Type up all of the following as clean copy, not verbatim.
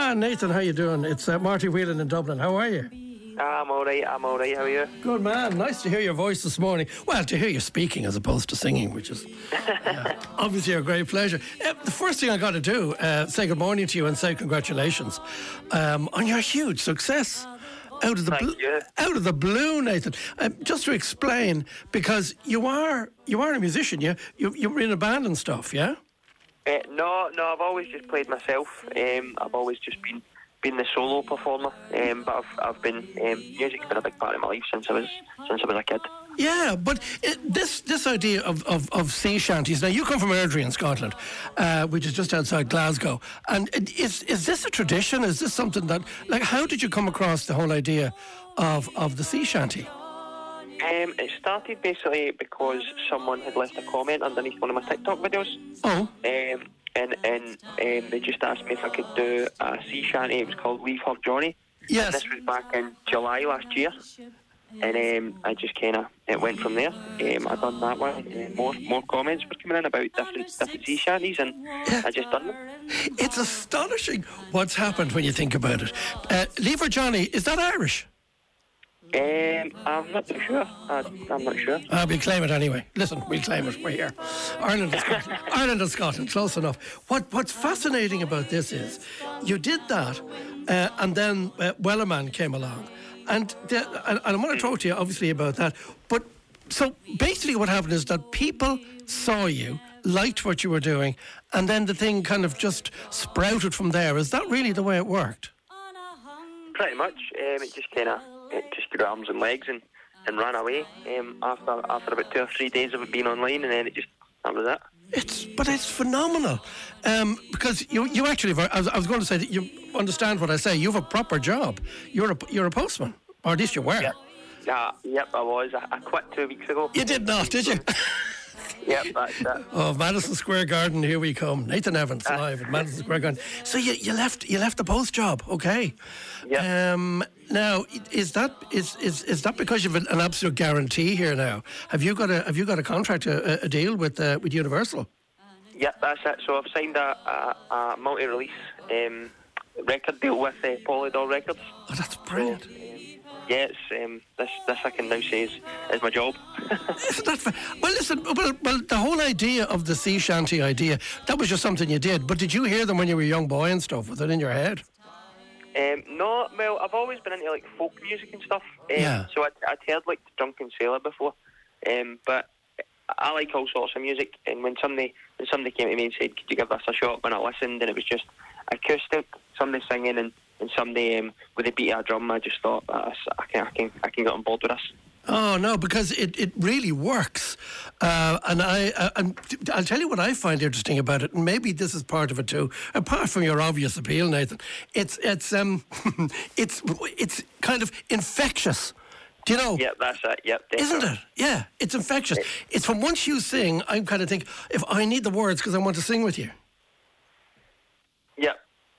Nathan, how you doing? It's Marty Whelan in Dublin. How are you? I'm all right. How are you? Good, man. Nice to hear your voice this morning. Well, to hear you speaking as opposed to singing, which is obviously a great pleasure. The first thing I got to do, say good morning to you and say congratulations on your huge success. Out of the blue, Nathan. Just to explain, because you are a musician, you're in a band and stuff, yeah? No, I've always just played myself. I've always just been the solo performer. But I've been music's been a big part of my life since I was a kid. Yeah, but this idea of sea shanties. Now, you come from Airdrie in Scotland, which is just outside Glasgow. And is this a tradition? Is this something that, like, how did you come across the whole idea of the sea shanty? It started basically because someone had left a comment underneath one of my TikTok videos. Oh. And they just asked me if I could do a sea shanty. It was called Leave Her Johnny. Yes. And this was back in July last year. And I just it went from there. I done that one. More comments were coming in about different sea shanties, and I just done them. It's astonishing what's happened when you think about it. Leave Her Johnny, is that Irish? I'm not too sure. I'm not sure. We'll claim it anyway. Listen, we'll claim it. We're here. Ireland and Scotland. Ireland and Scotland, close enough. What's fascinating about this is you did that, and then Wellerman came along. And I want to talk to you, obviously, about that. But so basically what happened is that people saw you, liked what you were doing, and then the thing kind of just sprouted from there. Is that really the way it worked? Pretty much. It just grew arms and legs and ran away after about 2 or 3 days of it being online, and then that was it. It's phenomenal, because you actually, I was going to say that you understand what I say. You have a proper job. You're a postman, or at least you were. Yep, I was. I quit 2 weeks ago. You did not, did you? Yep, that's it. Oh, Madison Square Garden, here we come. Nathan Evans live at Madison Square Garden. So you left the post job, okay? Yeah. Now, is that because you've an absolute guarantee here now? Have you got a contract, a deal with Universal? Yep, that's it. So I've signed a multi-release record deal with Polydor Records. Oh, that's brilliant. Yeah, this I can now say is my job. Isn't that fair? Well, listen, well, the whole idea of the sea shanty idea, that was just something you did. But did you hear them when you were a young boy and stuff? Was it in your head? No, well, I've always been into like folk music and stuff. Yeah. So I'd heard like the Drunken Sailor before. But I like all sorts of music. And when somebody came to me and said, "Could you give this a shot?" when I listened, and it was just acoustic, somebody singing and somebody with a beat of a drum, I just thought I can get on board with this. Oh no, because it really works, and I'll tell you what I find interesting about it, and maybe this is part of it too. Apart from your obvious appeal, Nathan, it's kind of infectious. Do you know? Yeah, that's it. Yep, definitely. Isn't it? Yeah, it's infectious. It's from once you sing, I kind of think, if I need the words because I want to sing with you. Yep.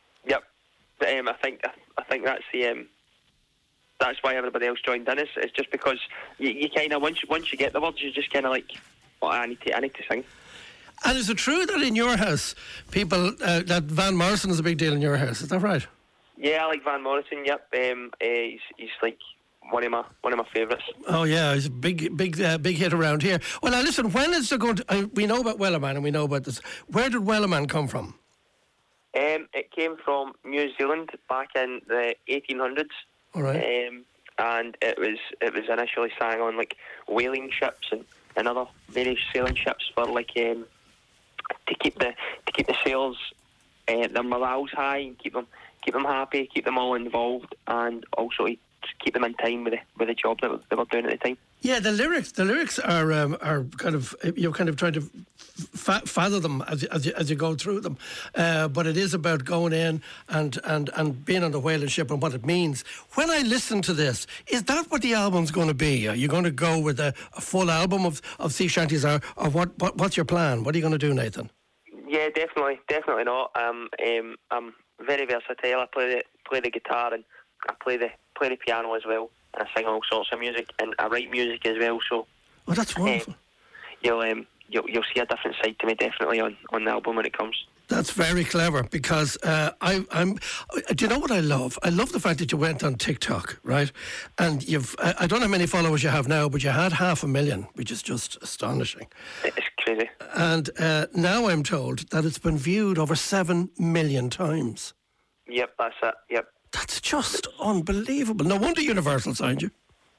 I think that's that's why everybody else joined in. It's just because you kind of once you get the words, you just kind of like, well, I need to sing. And is it true that in your house, people that Van Morrison is a big deal in your house? Is that right? Yeah, I like Van Morrison. Yep, he's like one of my favourites. Oh yeah, he's a big hit around here. Well, now listen, when is there going to? We know about Wellerman and we know about this. Where did Wellerman come from? It came from New Zealand back in the 1800s. All right. And it was initially sang on like whaling ships and other various sailing ships for like to keep the sailors their morales high and keep them happy, keep them all involved, and also to keep them in time with the job that they were doing at the time. Yeah, the lyrics are kind of, you're kind of trying to fathom them as you go through them, but it is about going in and being on the whaling ship and what it means. When I listen to this, is that what the album's going to be? Are you going to go with a full album of sea shanties, or what's your plan? What are you going to do, Nathan? Yeah, definitely not. I'm very versatile. I play the guitar and I play the piano as well. I sing all sorts of music and I write music as well. So, that's wonderful. you'll see a different side to me definitely on the album when it comes. That's very clever because I'm. Do you know what I love? I love the fact that you went on TikTok, right? And I don't know how many followers you have now, but you had 500,000, which is just astonishing. It's crazy. And now I'm told that it's been viewed over 7 million times. Yep, that's it. Yep. That's just unbelievable. No wonder Universal signed you.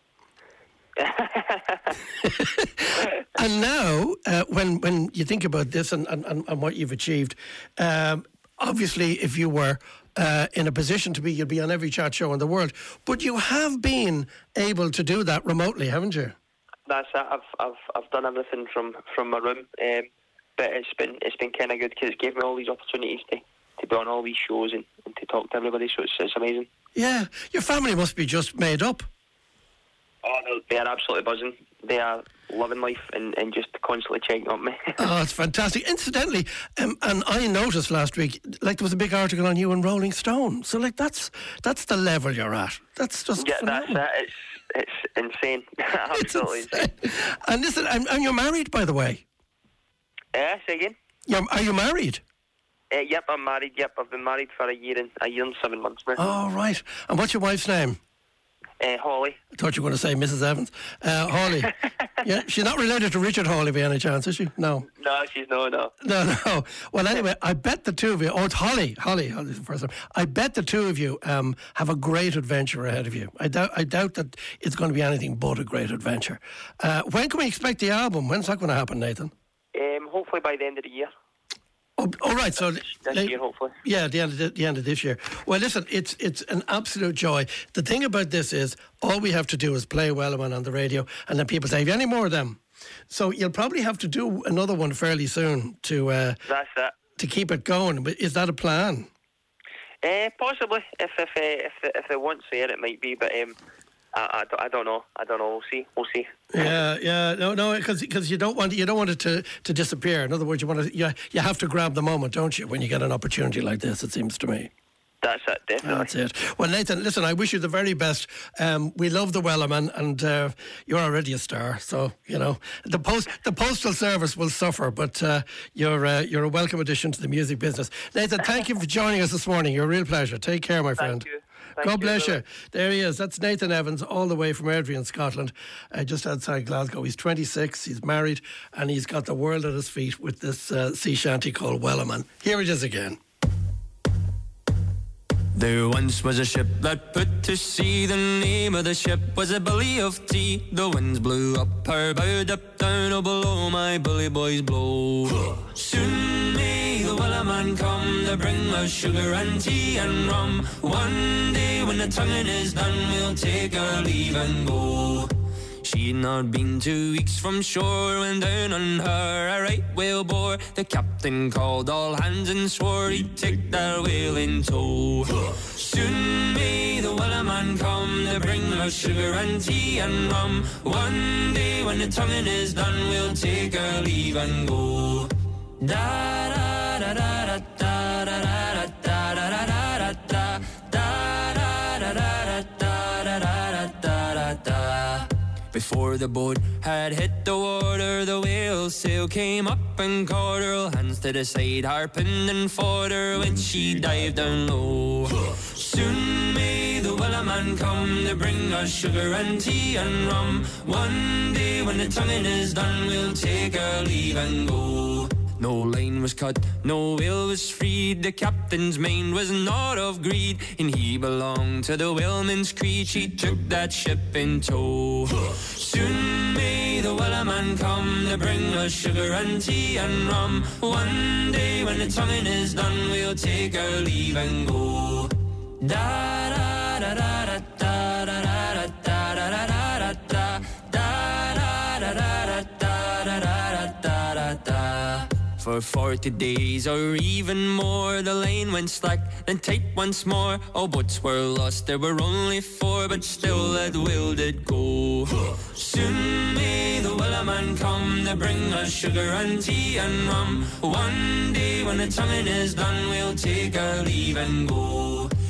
And now, when you think about this and what you've achieved, obviously, if you were in a position to be, you'd be on every chat show in the world. But you have been able to do that remotely, haven't you? That's it. I've done everything from my room, but it's been kind of good because it gave me all these opportunities to be on all these shows and to talk to everybody. So it's amazing. Yeah, your family must be just made up. Oh, no, they are absolutely buzzing. They are loving life and just constantly checking on me. Oh, it's fantastic. Incidentally, and I noticed last week, like there was a big article on you in Rolling Stone. So, like that's the level you're at. That's just phenomenal. That's it. It's insane. Absolutely it's insane. And listen, and you're married, by the way. Say again. Are you married? Yep, I'm married. Yep, I've been married for a year and 7 months now. Oh, right. And what's your wife's name? Hawley. I thought you were going to say Mrs. Evans. Hawley. Yeah, she's not related to Richard Hawley by any chance, is she? No. No, she's no. No. Well, anyway, I bet the two of you. Oh, it's Holly's the first time. I bet the two of you have a great adventure ahead of you. I doubt that it's going to be anything but a great adventure. When can we expect the album? When's that going to happen, Nathan? Hopefully by the end of the year. Oh, right. So this year, hopefully. Yeah, the end of this year. Well, listen, it's an absolute joy. The thing about this is, all we have to do is play Wellerman on the radio, and then people say, "Have you any more of them?" So you'll probably have to do another one fairly soon to. That's it. To keep it going. Is that a plan? Possibly. If they want to say it might be, but I don't know. We'll see. Yeah. No, because you don't want it to disappear. In other words, you have to grab the moment, don't you, when you get an opportunity like this? It seems to me. That's it, definitely. That's it. Well, Nathan, listen, I wish you the very best. We love the Wellerman, and you're already a star. So the postal service will suffer, but you're a welcome addition to the music business. Nathan, thank you for joining us this morning. You're a real pleasure. Take care, my friend. Thank you. God bless you. There he is. That's Nathan Evans, all the way from Airdrie in Scotland, just outside Glasgow. He's 26, he's married, and he's got the world at his feet with this sea shanty called Wellerman. Here it is again. There once was a ship that put to sea. The name of the ship was a Billy of Tea. The winds blew up her bow, up down, oh below my bully boys blow. Soon may the Wellerman come to bring us sugar and tea and rum. One day when the tonguing is done, we'll take our leave and go. She'd not been 2 weeks from shore when down on her a right whale bore. The captain called all hands and swore he'd take that whale in tow. Soon may the Wellerman come to bring us sugar and tea and rum. One day when the tonguing is done, we'll take our leave and go. Da da da da da da da da da da da da da da da da da. Before the boat had hit the water, the whale sail came up and caught her. Hands to the side, harping and fought her when she dived down low. Soon may the Wellerman come to bring us sugar and tea and rum. One day when the tonguing is done, we'll take our leave and go. No line was cut, no whale was freed. The captain's mind was not of greed, and he belonged to the whaleman's creed. She took that ship in tow. Soon may the Wellerman come to bring us sugar and tea and rum. One day when the tonguing is done, we'll take our leave and go. Da da da da da da da da da da da da da da da da da da. For 40 days or even more, the line went slack and tight once more. All boats were lost, there were only 4, but still that whale did go. Soon may the Wellerman come to bring us sugar and tea and rum. One day when the tonguing is done, we'll take our leave and go.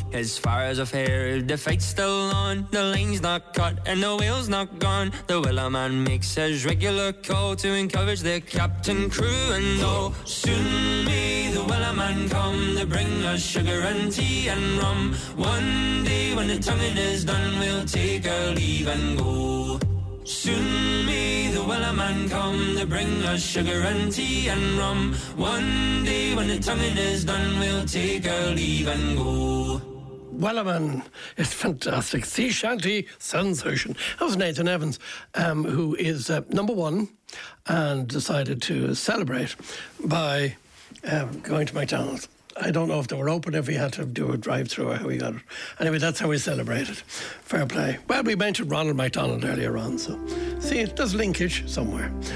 As far as I've heard, the fight's still on. The line's not cut and the whale's not gone. The Wellerman makes his regular call to encourage the captain, crew and all. Soon may the Wellerman come to bring us sugar and tea and rum. One day when the tonguing is done, we'll take our leave and go. Soon may the Wellerman come to bring us sugar and tea and rum. One day when the tonguing is done, we'll take our leave and go. Wellerman is fantastic. Sea shanty sensation. That was Nathan Evans, who is number one and decided to celebrate by going to McDonald's. I don't know if they were open, if he had to do a drive-through or how he got it. Anyway, that's how we celebrated. Fair play. Well, we mentioned Ronald McDonald earlier on, so see, there's linkage somewhere.